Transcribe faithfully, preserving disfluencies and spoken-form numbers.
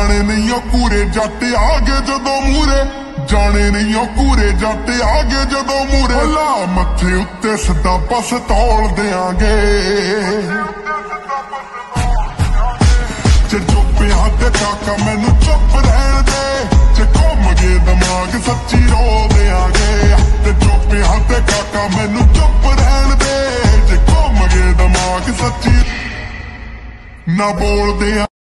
ਜਾਣੇ ਨਹੀਂ ਉਹ ਕੂਰੇ ਜੱਟ ਆ ਗਏ ਜਦੋਂ ਮੂਰੇ, ਜਾਣੇ ਨਹੀਂ ਉਹ ਕੂਰੇ ਜੱਟ ਆ ਗਏ ਜਦੋਂ ਮੂਰੇ। ਲਾ ਮੱਥੇ ਉੱਤੇ ਸਿੱਧਾ ਪਸਤੌਲ ਦਿਆਂਗੇ, ਜੇ ਚੁੱਪਿਆਂ ਤੇ ਕਾਕਾ ਮੈਨੂੰ ਚੁੱਪ ਰਹਿਣ ਦੇ, ਜੇ ਘੁੰਮ ਗਏ ਦਿਮਾਗ ਸੱਚੀ ਰੋਲ ਦਿਆਂਗੇ। ਤੇ ਚੁੱਪਿਆਂ ਤੇ ਕਾਕਾ ਮੈਨੂੰ ਚੁੱਪ ਰਹਿਣ ਦੇ, ਜੇ ਘੁੰਮ ਗਏ ਦਿਮਾਗ ਸੱਚੀ ਨਾ ਬੋਲਦੇ ਆ।